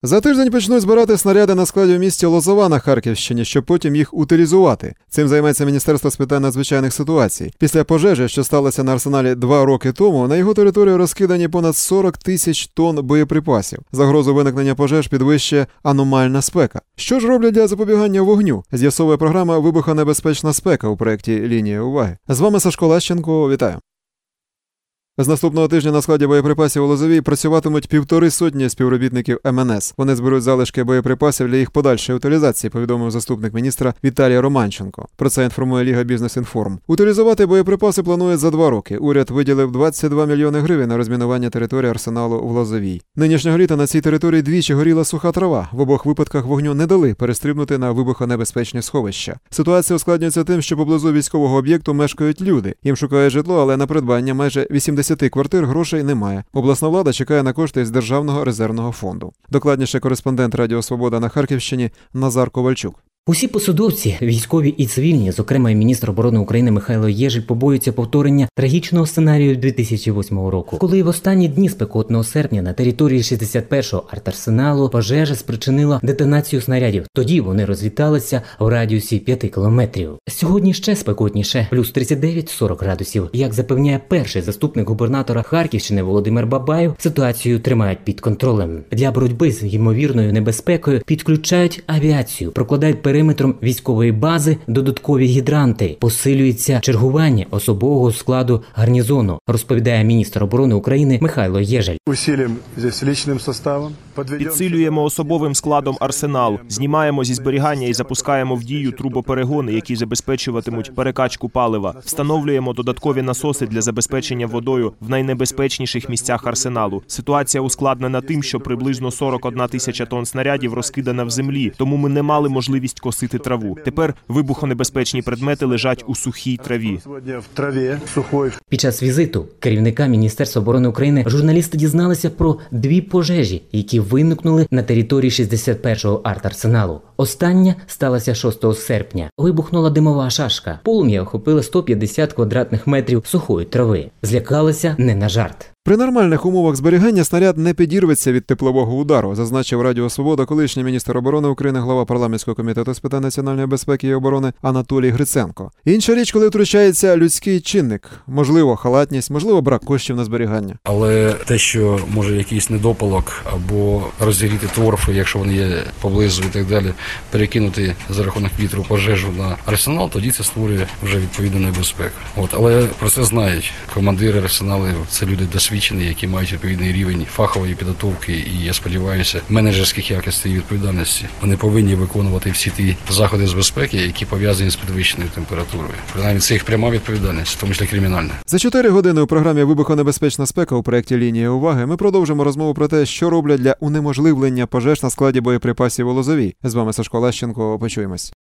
За тиждень почнуть збирати снаряди на складі в місті Лозова на Харківщині, щоб потім їх утилізувати. Цим займається Міністерство з питань надзвичайних ситуацій. Після пожежі, що сталося на арсеналі 2 роки тому, на його територію розкидані понад 40 тисяч тонн боєприпасів. Загрозу виникнення пожеж підвищує аномальна спека. Що ж роблять для запобігання вогню? З'ясовує програма «Вибухонебезпечна спека» у проєкті «Лінія уваги». З вами Сашко Лащенко. Вітаю. З наступного тижня на складі боєприпасів у Лозовій працюватимуть 150 співробітників МНС. Вони зберуть залишки боєприпасів для їх подальшої утилізації, повідомив заступник міністра Віталій Романченко. Про це інформує Ліга Бізнес-Інформ. Утилізувати боєприпаси планують за 2 роки. Уряд виділив 22 мільйони гривень на розмінування території арсеналу в Лозовій. Нинішнього літа на цій території двічі горіла суха трава. В обох випадках вогню не дали перестрибнути на вибухонебезпечні сховища. Ситуація ускладнюється тим, що поблизу військового об'єкту мешкають люди. Їм шукають житло, але на придбання майже 80 квартир грошей немає. Обласна влада чекає на кошти із Державного резервного фонду. Докладніше кореспондент Радіо Свобода на Харківщині Назар Ковальчук. Усі посадовці, військові і цивільні, зокрема і міністр оборони України Михайло Єжель, побоюються повторення трагічного сценарію 2008 року, коли в останні дні спекотного серпня на території 61-го артарсеналу пожежа спричинила детонацію снарядів. Тоді вони розліталися в радіусі 5 кілометрів. Сьогодні ще спекотніше, плюс 39-40 градусів. Як запевняє перший заступник губернатора Харківщини Володимир Бабаєв, ситуацію тримають під контролем. Для боротьби з ймовірною небезпекою підключають авіацію, прокладають периметром військової бази додаткові гідранти. Посилюється чергування особового складу гарнізону, розповідає міністр оборони України Михайло Єжель. Підсилюємо особовим складом арсенал, знімаємо зі зберігання і запускаємо в дію трубоперегони, які забезпечуватимуть перекачку палива. Встановлюємо додаткові насоси для забезпечення водою в найнебезпечніших місцях арсеналу. Ситуація ускладнена тим, що приблизно 41 тисяча тонн снарядів розкидана в землі, тому ми не мали можливість косити траву. Тепер вибухонебезпечні предмети лежать у сухій траві. Під час візиту керівника Міністерства оборони України журналісти дізналися про 2 пожежі, які виникнули на території 61-го артарсеналу. Остання сталася 6 серпня. Вибухнула димова шашка. Полум'я охопило 150 квадратних метрів сухої трави. Злякалися не на жарт. При нормальних умовах зберігання снаряд не підірветься від теплового удару, зазначив Радіо Свобода колишній міністр оборони України, глава парламентського комітету з питань національної безпеки і оборони Анатолій Гриценко. Інша річ, коли втручається людський чинник. Можливо, халатність, можливо, брак коштів на зберігання. Але те, що може якийсь недопалок або розігріти торфи, якщо вони є поблизу і так далі, перекинути за рахунок вітру пожежу на арсенал, тоді це створює вже відповідну небезпеку. Але про це знають командири арсеналів, це люди досвідчені, які мають відповідний рівень фахової підготовки і, я сподіваюся, менеджерських якостей і відповідальності. Вони повинні виконувати всі ті заходи з безпеки, які пов'язані з підвищеною температурою. Принаймні, це їх пряма відповідальність, в тому числі кримінальна. За 4 години у програмі «Вибухонебезпечна спека» у проєкті «Лінія уваги» ми продовжимо розмову про те, що роблять для унеможливлення пожеж на складі боєприпасів у Лозовій. З вами Сашко Лащенко. Почуємось.